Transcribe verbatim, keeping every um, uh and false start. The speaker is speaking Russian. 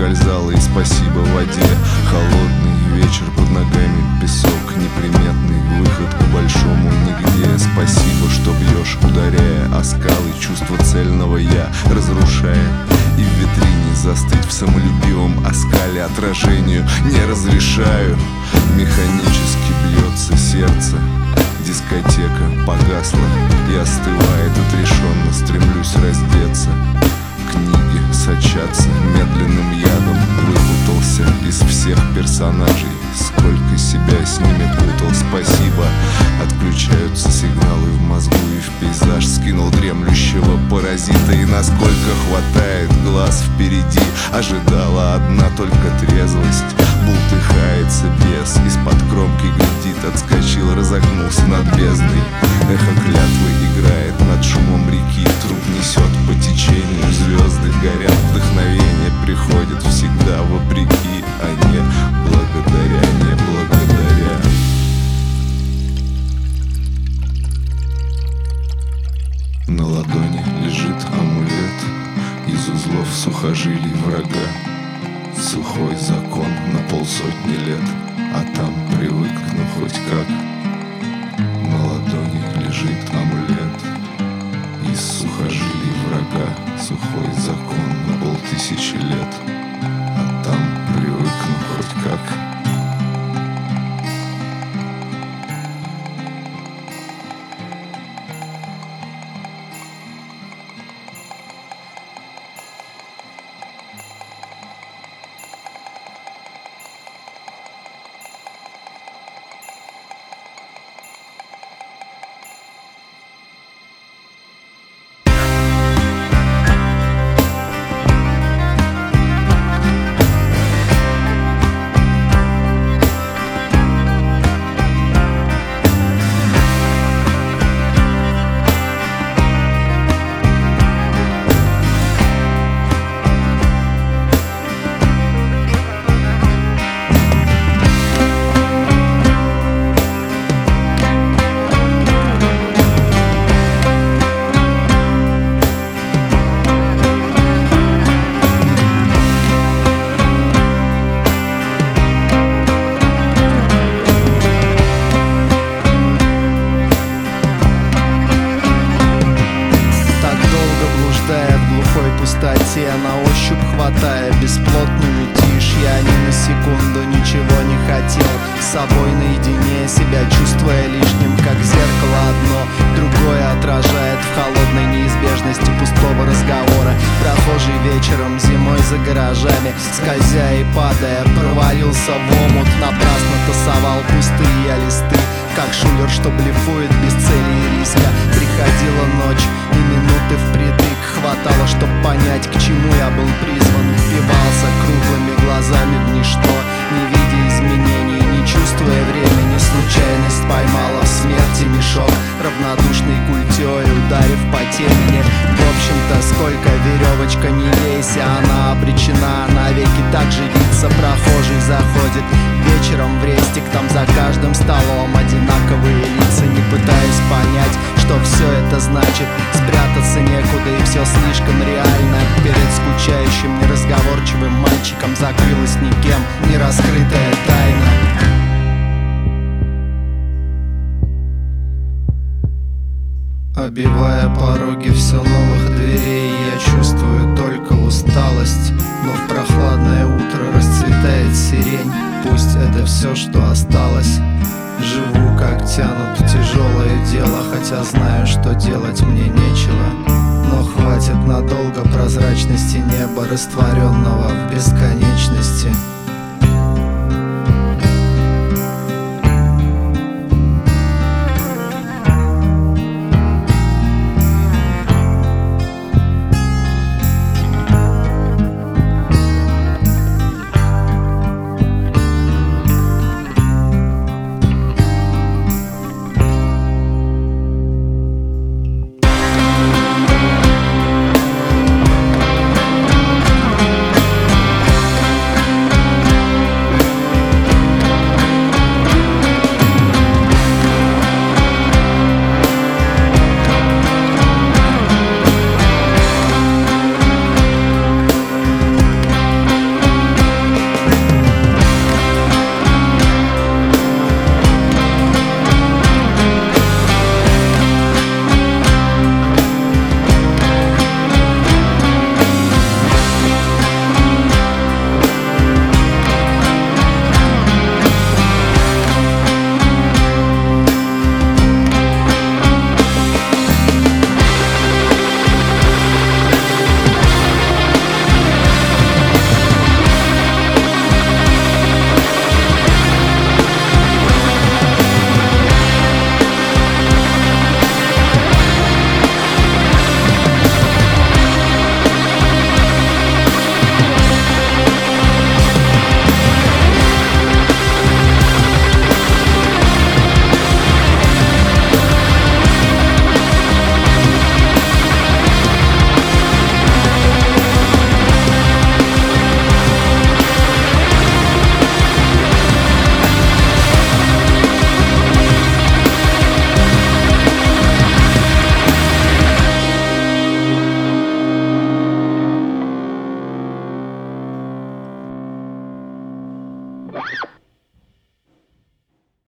ускользала, и спасибо воде. Холодный вечер, под ногами песок, неприметный выход к большому нигде. Спасибо, что бьешь, ударяя о скалы, чувство цельного я разрушая. И в витрине застыть в самолюбивом оскале отражению не разрешаю. Механически бьется сердце, дискотека погасла и остывает отрешенно. Стремлюсь раздеться, книги сочатся медленным ядом. Выпутался из всех персонажей, сколько себя с ними путал. Спасибо, отключаются сигналы в мозгу и в пейзаж. Скинул дремлющего паразита, и насколько хватает глаз впереди. Ожидала одна только трезвость, бултыхается бес, из-под кромки глядит. Отскочил, разогнулся над бездной. Эхо клятвы играет над шумом реки. Труп несет по течению, звезды горят. Вдохновение приходит всегда вопреки, а не благодаря, не благодаря. На ладони лежит амулет из узлов сухожилий врага. Сухой закон на полсотни лет, а там привыкну хоть как. На ладони лежит амулет из сухожилий врага. Сухой закон на полтысячи лет, а там привыкну хоть как. На ощупь хватая бесплотную тишь, я ни на секунду ничего не хотел. С собой наедине, себя чувствуя лишним, как зеркало одно другое отражает в холодной неизбежности пустого разговора. Прохожий вечером зимой за гаражами, скользя и падая, провалился в омут. Напрасно тасовал пустые листы, как шулер, что блефует без цели и риска. Приходила ночь и минуты впритык хватало, чтоб понять, к чему я был призван. Впивался круглыми глазами в ничто, не видя изменений, не чувствуя времени. Случайность поймала в смерти мешок, равнодушный культёй ударив по темени. В общем-то, сколько веревочка не вейся, она обречена навеки так же виться. Прохожий заходит вечером в рестик, там за каждым столом одинаковые лица. Не пытаюсь понять, что все это значит. Спрятаться некуда и все слишком реально. Перед скучающим, неразговорчивым мальчиком закрылась никем не раскрытая тайна. Обивая пороги все новых дверей, я чувствую только усталость. Но в прохладное утро расцветает сирень. Пусть это все, что осталось. Живу, как тянут в тяжелое дело, хотя знаю, что делать мне нечего. Но хватит надолго прозрачности неба, растворенного в бесконечности. Bye.